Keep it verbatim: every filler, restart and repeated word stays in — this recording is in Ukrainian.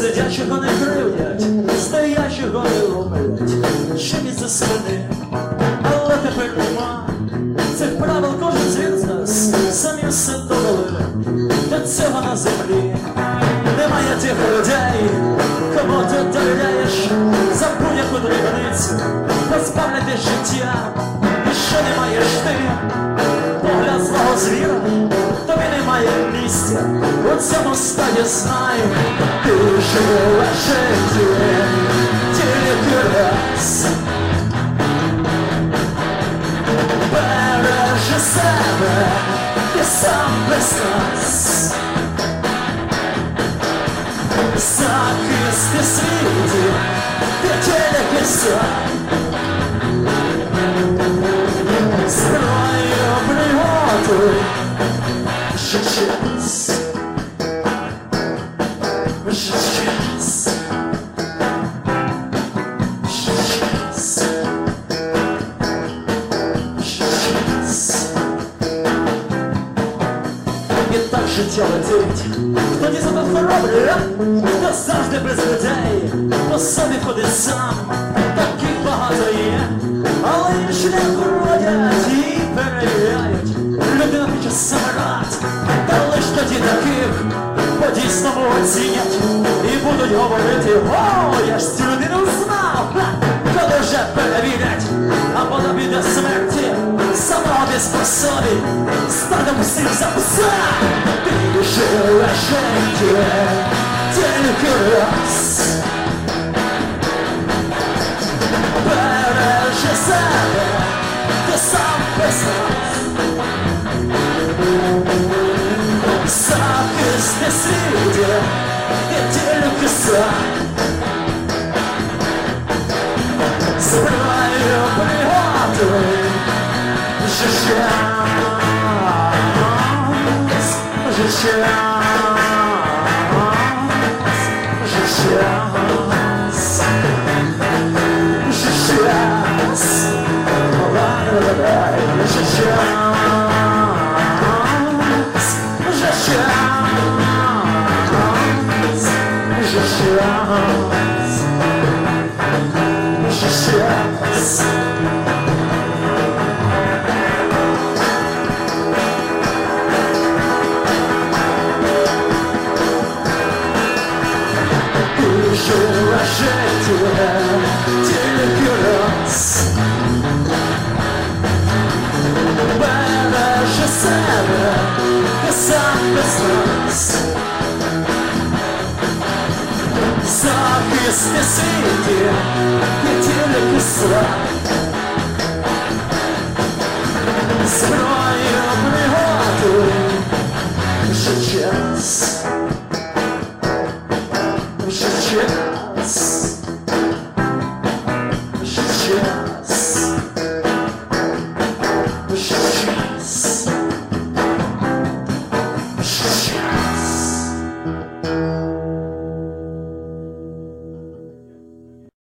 сидячого не кривдять, стоячого не ломлять, чимось за спини. Але тепер нема цих правил, кожен звір з нас самі все довели. До цього на землі немає тих людей, кому ти довіряєш за будь-яку дрібницю, позбавляти життя, і що не маєш ти, погляд злого звіра, тобі немає місця у цьому стаді. Знай, ти живеш життя тільки раз. Бережи себе, ти сам без нас. Захисти світі, ти тільки сам. Зброю приготуй, вже час. Вже час. Вже час. Вже час. І так життя летить. Хто не задав хоробрий, хто завжди без людей, по собі ходить сам, таких багато є, але інші не ходять і перевіряють. Людина хоче самарат, та лиш тоді таких по-дійсному оцінять і будуть говорити: о, я ж цю людину знав, коли вже перевірять, а потім і до смерті самого без пособі стадом всім за пса. Ти живеш життя тільки раз. Бережи себе, ти сам без нас. Захисти світі, ти тільки сам. Зброю приготуй, вже час. Вже час. Вже час. Вже час. Вже час. Вже час. Вже час. Вже час. Ти живеш життя тільки раз. Бережи себе, ти сам без нас. Захисти світі, ти тільки сам. Зброю приготуй, вже час. Вже час. Вже час.